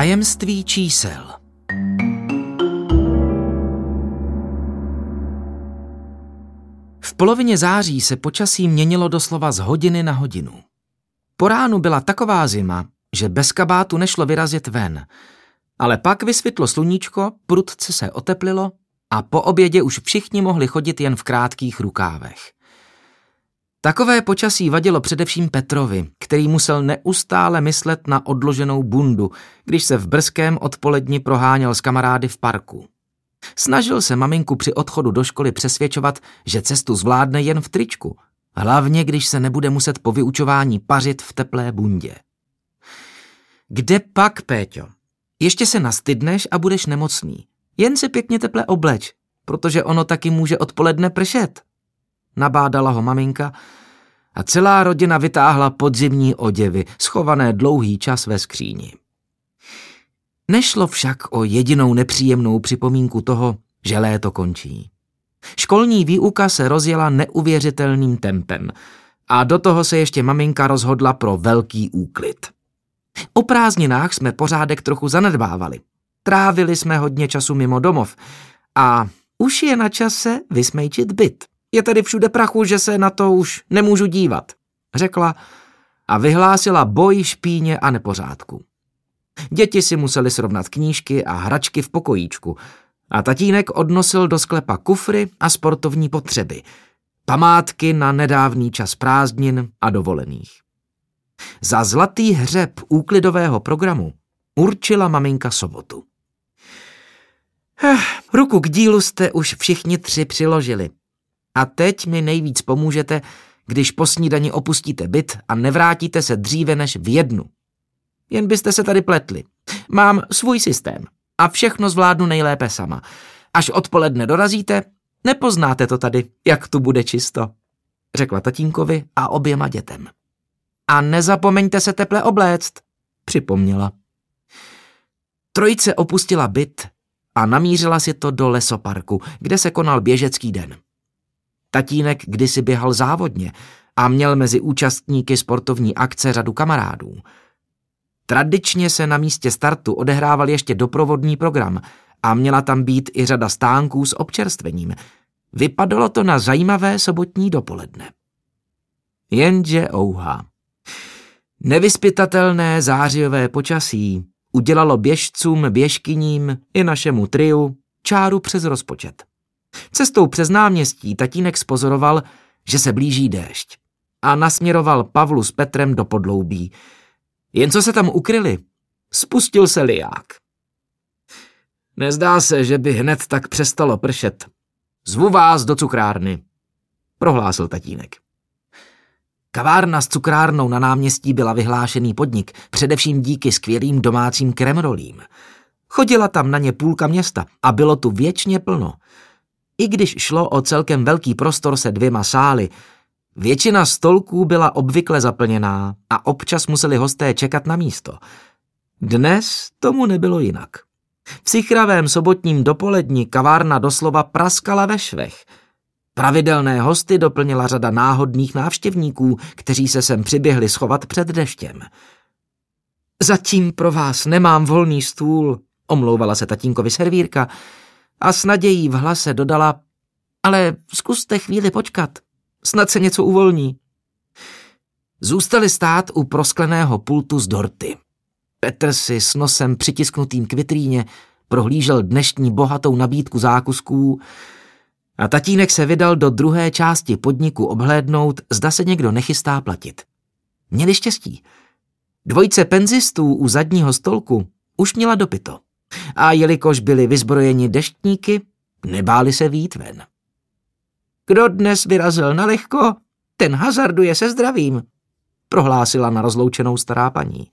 Tajemství čísel. V polovině září se počasí měnilo doslova z hodiny na hodinu. Po ránu byla taková zima, že bez kabátu nešlo vyrazit ven. Ale pak vysvětlo sluníčko, prudce se oteplilo a po obědě už všichni mohli chodit jen v krátkých rukávech. Takové počasí vadilo především Petrovi, který musel neustále myslet na odloženou bundu, když se v brzkém odpoledni proháněl s kamarády v parku. Snažil se maminku při odchodu do školy přesvědčovat, že cestu zvládne jen v tričku, hlavně když se nebude muset po vyučování pařit v teplé bundě. Kde pak, Péťo? Ještě se nastydneš a budeš nemocný. Jen si pěkně teple obleč, protože ono taky může odpoledne pršet. Nabádala ho maminka a celá rodina vytáhla podzimní oděvy, schované dlouhý čas ve skříni. Nešlo však o jedinou nepříjemnou připomínku toho, že léto končí. Školní výuka se rozjela neuvěřitelným tempem a do toho se ještě maminka rozhodla pro velký úklid. O prázdninách jsme pořádek trochu zanedbávali. Trávili jsme hodně času mimo domov a už je na čase vysmejčit byt. Je tady všude prachu, že se na to už nemůžu dívat, řekla a vyhlásila boj špíně a nepořádku. Děti si museli srovnat knížky a hračky v pokojíčku a tatínek odnosil do sklepa kufry a sportovní potřeby, památky na nedávný čas prázdnin a dovolených. Za zlatý hřeb úklidového programu určila maminka sobotu. Ruku k dílu jste už všichni tři přiložili. A teď mi nejvíc pomůžete, když po snídani opustíte byt a nevrátíte se dříve než v 1. Jen byste se tady pletli. Mám svůj systém a všechno zvládnu nejlépe sama. Až odpoledne dorazíte, nepoznáte to tady, jak tu bude čisto, řekla tatínkovi a oběma dětem. A nezapomeňte se teple obléct, připomněla. Trojice opustila byt a namířila si to do lesoparku, kde se konal běžecký den. Tatínek kdysi běhal závodně a měl mezi účastníky sportovní akce řadu kamarádů. Tradičně se na místě startu odehrával ještě doprovodný program a měla tam být i řada stánků s občerstvením. Vypadalo to na zajímavé sobotní dopoledne. Jenže ouha. Nevyzpytatelné zářijové počasí udělalo běžcům, běžkyním i našemu triu čáru přes rozpočet. Cestou přes náměstí tatínek spozoroval, že se blíží déšť a nasměroval Pavlu s Petrem do podloubí. Jen co se tam ukryli, spustil se liják. Nezdá se, že by hned tak přestalo pršet. Zvu vás do cukrárny, prohlásil tatínek. Kavárna s cukrárnou na náměstí byla vyhlášený podnik, především díky skvělým domácím kremrolím. Chodila tam na ně půlka města a bylo tu věčně plno. I když šlo o celkem velký prostor se 2 sály, většina stolků byla obvykle zaplněná a občas museli hosté čekat na místo. Dnes tomu nebylo jinak. V sichravém sobotním dopoledni kavárna doslova praskala ve švech. Pravidelné hosty doplnila řada náhodných návštěvníků, kteří se sem přiběhli schovat před deštěm. Zatím pro vás nemám volný stůl, omlouvala se tatínkovi servírka a s nadějí v hlase dodala, ale zkuste chvíli počkat, snad se něco uvolní. Zůstali stát u proskleného pultu z dorty. Petr si s nosem přitisknutým k vitríně prohlížel dnešní bohatou nabídku zákusků a tatínek se vydal do druhé části podniku obhlédnout, zda se někdo nechystá platit. Měli štěstí. Dvojice penzistů u zadního stolku už měla dopito. A jelikož byli vyzbrojeni deštníky, nebáli se vyjít ven. Kdo dnes vyrazil na lehko, ten hazarduje se zdravím, prohlásila na rozloučenou stará paní.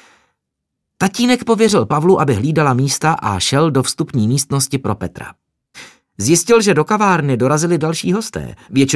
Tatínek pověřil Pavlu, aby hlídala místa a šel do vstupní místnosti pro Petra. Zjistil, že do kavárny dorazili další hosté, většinou